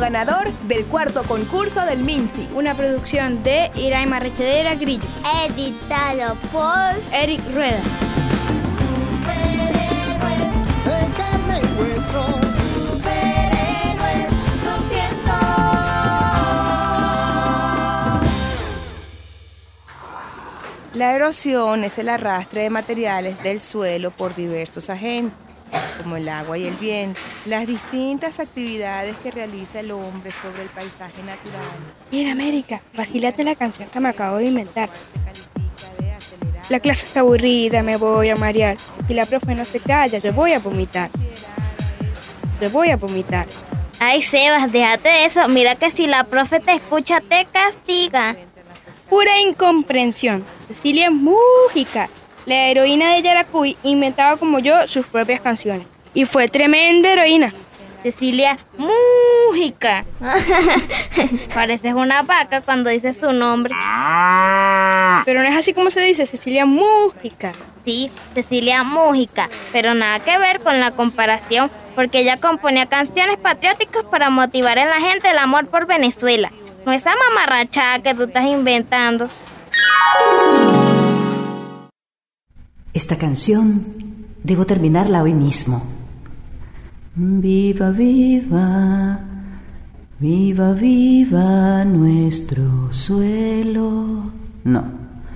ganador del cuarto concurso del MINSI. Una producción de Iraima Rechedera Grillo. Editado por Eric Rueda. Superhéroes de carne y hueso. Superhéroes 200. La erosión es el arrastre de materiales del suelo por diversos agentes, como el agua y el viento, las distintas actividades que realiza el hombre sobre el paisaje natural. Mira, América, vacílate la canción que me acabo de inventar. La clase está aburrida, me voy a marear. Si la profe no se calla, yo voy a vomitar. Ay, Sebas, déjate de eso. Mira que si la profe te escucha, te castiga. Pura incomprensión. Cecilia Mújica, la heroína de Yaracuy, inventaba como yo sus propias canciones. Y fue tremenda heroína. Cecilia Mújica. Pareces una vaca cuando dices su nombre. Pero no es así como se dice, Cecilia Mújica. Sí, Cecilia Mújica, pero nada que ver con la comparación, porque ella componía canciones patrióticas para motivar en la gente el amor por Venezuela. No esa mamarrachada que tú estás inventando. Esta canción debo terminarla hoy mismo. Viva, viva, viva, viva nuestro suelo. No,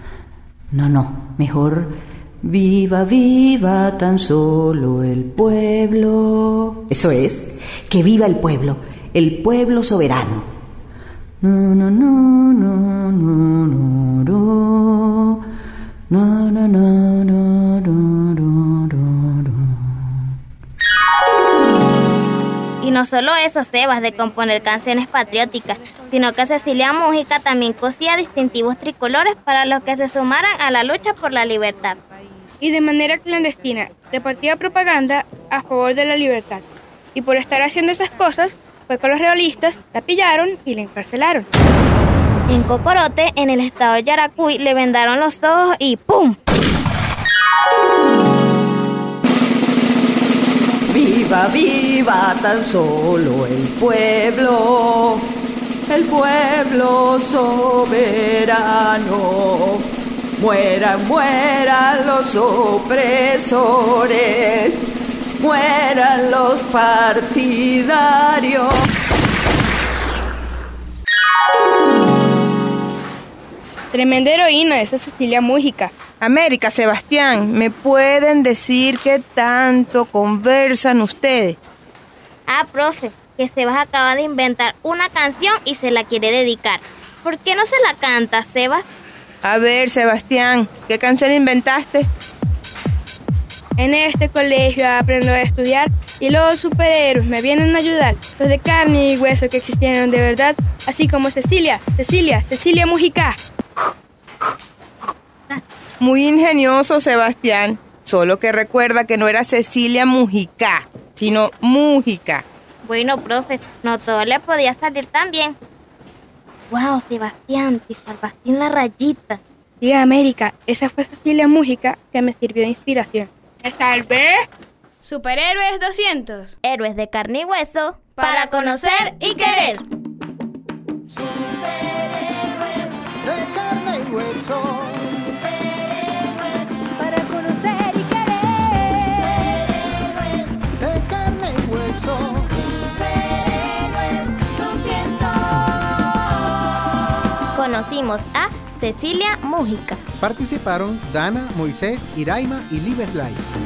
mejor viva, viva tan solo el pueblo. Eso es, que viva el pueblo soberano. No, no, no, no, no, no, no. No, no, no, no, no, no, no. Y no solo eso, Sebas, de componer canciones patrióticas, sino que Cecilia Mújica también cosía distintivos tricolores para los que se sumaran a la lucha por la libertad. Y de manera clandestina repartía propaganda a favor de la libertad. Y por estar haciendo esas cosas, fue que los realistas la pillaron y la encarcelaron. En Cocorote, en el estado de Yaracuy, le vendaron los ojos y ¡pum! Viva, viva tan solo el pueblo soberano. Mueran, mueran los opresores, mueran los partidarios. Tremenda heroína esa Cecilia Mújica. América, Sebastián, ¿me pueden decir qué tanto conversan ustedes? Ah, profe, que Sebas acaba de inventar una canción y se la quiere dedicar. ¿Por qué no se la canta, Sebas? A ver, Sebastián, ¿qué canción inventaste? En este colegio aprendo a estudiar y los superhéroes me vienen a ayudar. Los de carne y hueso que existieron de verdad, así como Cecilia Mújica. Muy ingenioso, Sebastián. Solo que recuerda que no era Cecilia Mújica, sino Mújica. Bueno, profe, no todo le podía salir tan bien. Wow, Sebastián, te salvaste en la rayita. Diga, América, esa fue Cecilia Mújica que me sirvió de inspiración. ¡Me salvé! Superhéroes 200. Héroes de carne y hueso para conocer y querer. Superhéroes de carne y hueso. Superhéroes para conocer y querer. Superhéroes de carne y hueso. Superhéroes 200. Conocimos a Cecilia Mújica. Participaron Dana, Moisés, Iraima y Libeslay.